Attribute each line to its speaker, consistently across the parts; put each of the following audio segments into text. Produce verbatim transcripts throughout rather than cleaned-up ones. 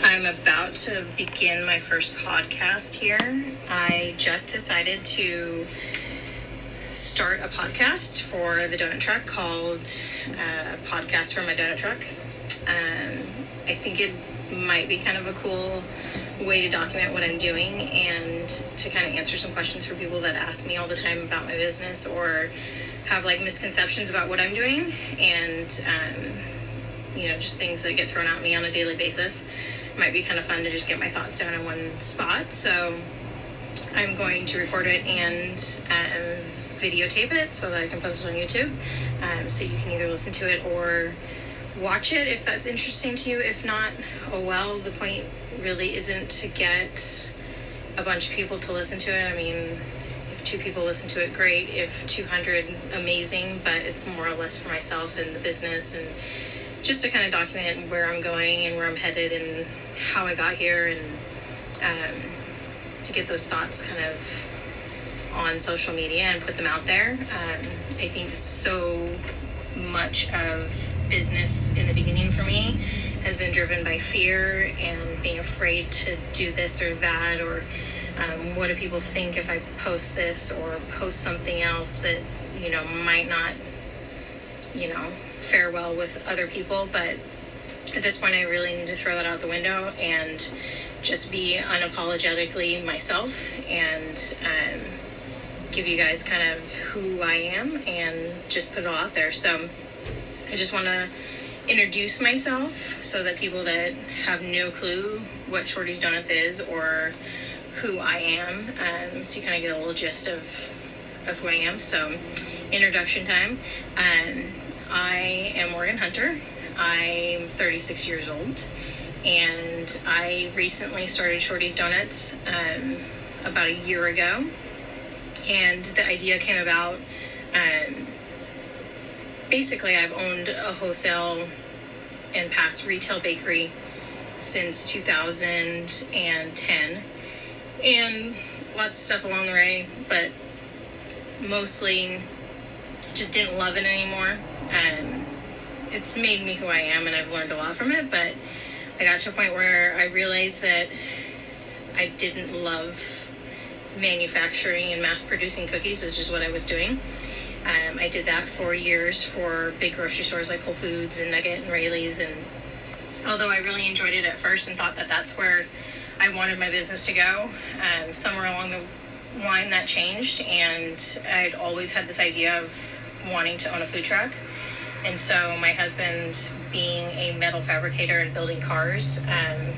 Speaker 1: I'm about to begin my first podcast here. I just decided to start a podcast for the donut truck called uh, Podcast for My Donut Truck. Um, I think it might be kind of a cool way to document what I'm doing and to kind of answer some questions for people that ask me all the time about my business or have like misconceptions about what I'm doing and um, you know, just things that get thrown at me on a daily basis. It might be kind of fun to just get my thoughts down in one spot. So I'm going to record it and um, videotape it so that I can post it on YouTube. Um, so you can either listen to it or watch it if that's interesting to you. If not, oh well, the point really isn't to get a bunch of people to listen to it. I mean, if two people listen to it, great. If two hundred, amazing. But it's more or less for myself and the business and just to kind of document where I'm going and where I'm headed and how I got here and um, to get those thoughts kind of on social media and put them out there. Um, I think so much of business in the beginning for me has been driven by fear and being afraid to do this or that, or um, what do people think if I post this or post something else that, you know, might not, you know, fare well with other people. But at this point I really need to throw that out the window and just be unapologetically myself and um, give you guys kind of who I am and just put it all out there. So I just want to introduce myself so that people that have no clue what Shorty's Donuts is or who I am, um, so you kind of get a little gist of of who I am. So introduction time. Um, I am Morgan Hunter. I'm thirty-six years old, and I recently started Shorty's Donuts um, about a year ago, and the idea came about. Um, basically, I've owned a wholesale and past retail bakery since two thousand ten, and lots of stuff along the way, but mostly just didn't love it anymore. And it's made me who I am, and I've learned a lot from it, but I got to a point where I realized that I didn't love manufacturing and mass producing cookies, which is what I was doing. Um, I did that for years for big grocery stores like Whole Foods and Nugget and Raley's, and although I really enjoyed it at first and thought that that's where I wanted my business to go, um, somewhere along the line that changed, and I'd always had this idea of wanting to own a food truck. And so my husband, being a metal fabricator and building cars, um,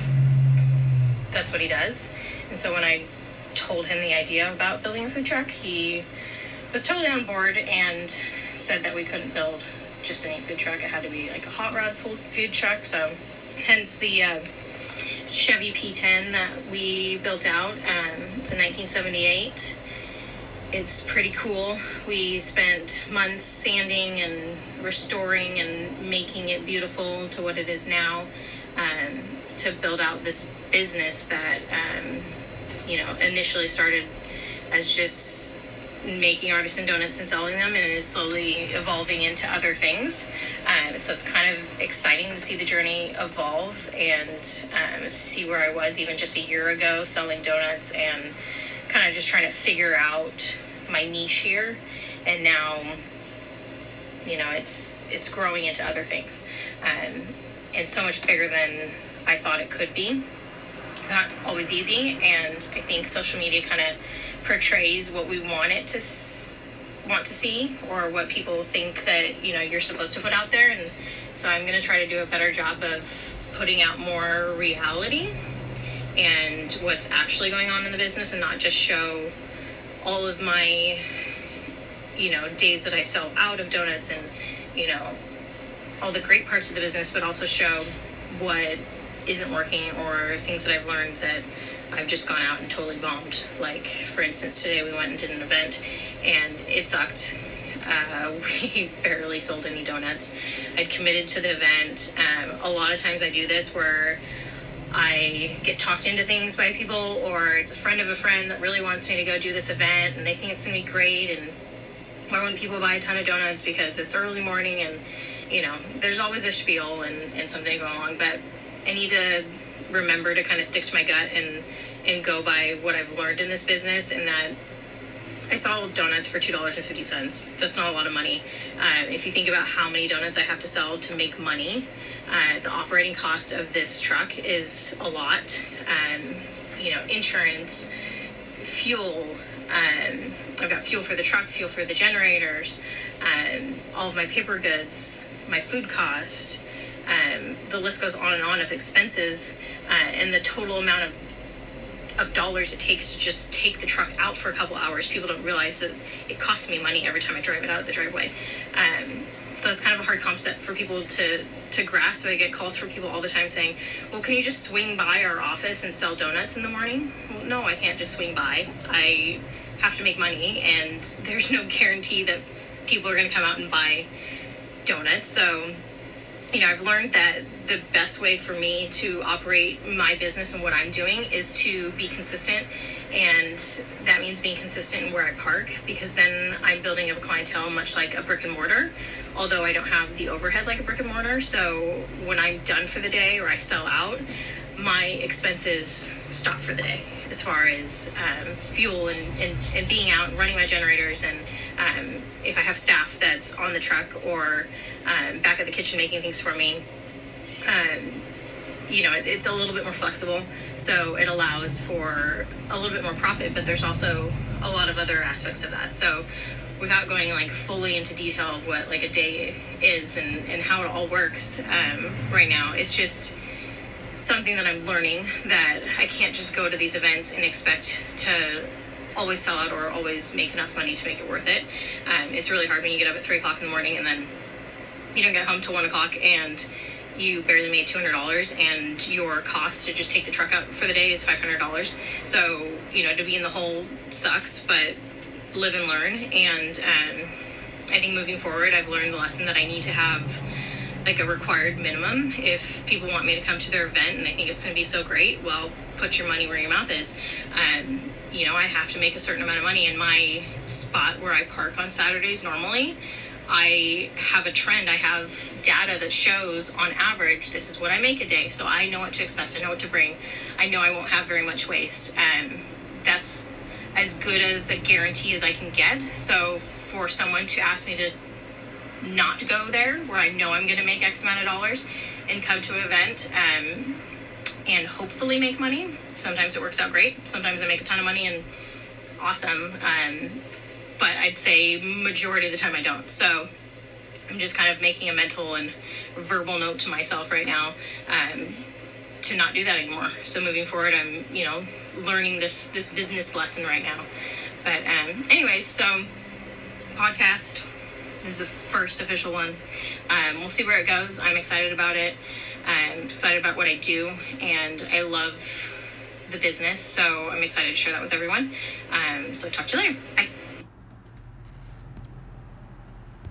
Speaker 1: that's what he does. And so when I told him the idea about building a food truck, he was totally on board and said that we couldn't build just any food truck. It had to be like a hot rod food truck. So hence the uh, Chevy P ten that we built out. Um, it's a nineteen seventy-eight. It's pretty cool. We spent months sanding and restoring and making it beautiful to what it is now, um, to build out this business that, um, you know, initially started as just making artisan donuts and selling them, and is slowly evolving into other things. Um, so it's kind of exciting to see the journey evolve and um, see where I was even just a year ago selling donuts and kind of just trying to figure out my niche here. And now, you know, it's it's growing into other things, um, and so much bigger than I thought it could be. It's not always easy, and I think social media kind of portrays what we want it to s- want to see, or what people think that, you know, you're supposed to put out there. And so I'm going to try to do a better job of putting out more reality and what's actually going on in the business, and not just show all of my, you know, days that I sell out of donuts and, you know, all the great parts of the business, but also show what isn't working or things that I've learned that I've just gone out and totally bombed. Like, for instance, today we went and did an event and it sucked. Uh, we barely sold any donuts. I'd committed to the event. Um, a lot of times I do this where I get talked into things by people, or it's a friend of a friend that really wants me to go do this event and they think it's going to be great, and why wouldn't people buy a ton of donuts because it's early morning, and, you know, there's always a spiel and, and something going along. But I need to remember to kind of stick to my gut and and go by what I've learned in this business, and that I sell donuts for two dollars and fifty cents. That's not a lot of money. Uh, if you think about how many donuts I have to sell to make money, uh, the operating cost of this truck is a lot. Um, you know, insurance, fuel. Um, I've got fuel for the truck, fuel for the generators, um, all of my paper goods, my food cost. Um, the list goes on and on of expenses, uh, and the total amount of of dollars it takes to just take the truck out for a couple hours. People don't realize that it costs me money every time I drive it out of the driveway. Um, so it's kind of a hard concept for people to, to grasp. I get calls from people all the time saying, well, can you just swing by our office and sell donuts in the morning? Well, no, I can't just swing by. I have to make money, and there's no guarantee that people are going to come out and buy donuts. So, you know, I've learned that the best way for me to operate my business and what I'm doing is to be consistent. And that means being consistent in where I park, because then I'm building up a clientele much like a brick and mortar, although I don't have the overhead like a brick and mortar. So when I'm done for the day or I sell out, my expenses stop for the day as far as um, fuel and, and, and being out and running my generators, and um, if I have staff that's on the truck or um, back at the kitchen making things for me, um, you know, it, it's a little bit more flexible, so it allows for a little bit more profit, but there's also a lot of other aspects of that. So without going like fully into detail of what like a day is and, and how it all works um, right now, it's just something that I'm learning, that I can't just go to these events and expect to always sell out or always make enough money to make it worth it. Um, it's really hard when you get up at three o'clock in the morning and then you don't get home till one o'clock and you barely made two hundred dollars, and your cost to just take the truck out for the day is five hundred dollars. So, you know, to be in the hole sucks, but live and learn. And um, I think moving forward, I've learned the lesson that I need to have like a required minimum. If people want me to come to their event and they think it's going to be so great, well, put your money where your mouth is. Um, you know, I have to make a certain amount of money. In my spot where I park on Saturdays normally, I have a trend. I have data that shows on average, this is what I make a day. So I know what to expect. I know what to bring. I know I won't have very much waste. Um, that's as good as a guarantee as I can get. So for someone to ask me to not go there where I know I'm going to make X amount of dollars and come to an event um, and hopefully make money. Sometimes it works out great. Sometimes I make a ton of money and awesome. Um, but I'd say majority of the time I don't. So I'm just kind of making a mental and verbal note to myself right now um, to not do that anymore. So moving forward, I'm, you know, learning this, this business lesson right now. But um, anyways, so podcast. This is the first official one. Um, we'll see where it goes. I'm excited about it. I'm excited about what I do, and I love the business. So I'm excited to share that with everyone. Um, so talk to you later. Bye.